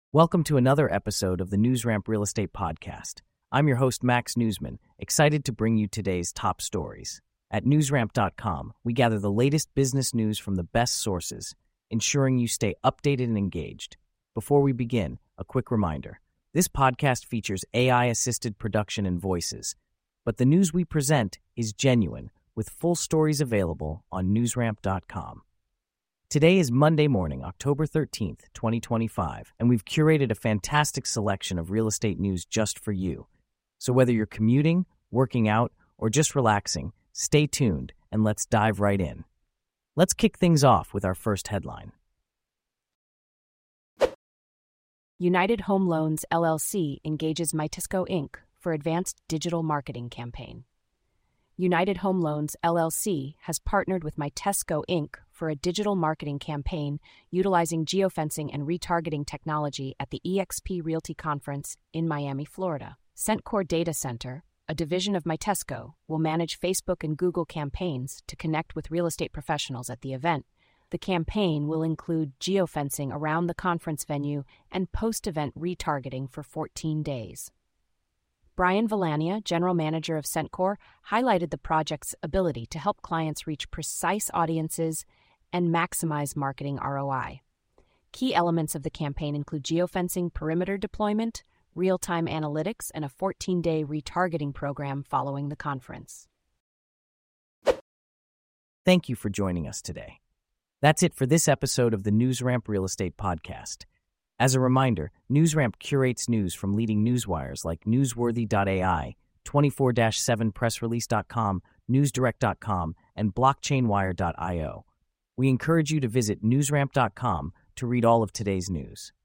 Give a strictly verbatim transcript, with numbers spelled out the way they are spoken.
Welcome to another episode of the NewsRamp Real Estate Podcast. I'm your host, Max Newsman, excited to bring you today's top stories. At newsramp dot com, we gather the latest business news from the best sources, ensuring you stay updated and engaged. Before we begin, a quick reminder. This podcast features A I-assisted production and voices, but the news we present is genuine, with full stories available on newsramp dot com. Today is Monday morning, October thirteenth, twenty twenty-five, and we've curated a fantastic selection of real estate news just for you. So whether you're commuting, working out, or just relaxing, stay tuned and let's dive right in. Let's kick things off with our first headline. United Home Loans, L L C engages Mytisco Incorporated for advanced digital marketing campaign. United Home Loans, L L C has partnered with Mytisco Incorporated for a digital marketing campaign utilizing geofencing and retargeting technology at the E X P Realty Conference in Miami, Florida. CentCore Data Center, a division of Mytisco, will manage Facebook and Google campaigns to connect with real estate professionals at the event. The campaign will include geofencing around the conference venue and post-event retargeting for fourteen days. Brian Villania, general manager of CentCore, highlighted the project's ability to help clients reach precise audiences and maximize marketing R O I. Key elements of the campaign include geofencing perimeter deployment, real-time analytics, and a fourteen-day retargeting program following the conference. Thank you for joining us today. That's it for this episode of the NewsRamp Real Estate Podcast. As a reminder, NewsRamp curates news from leading newswires like newsworthy dot A I, twenty-four seven press release dot com, newsdirect dot com, and blockchain wire dot io. We encourage you to visit newsramp dot com to read all of today's news.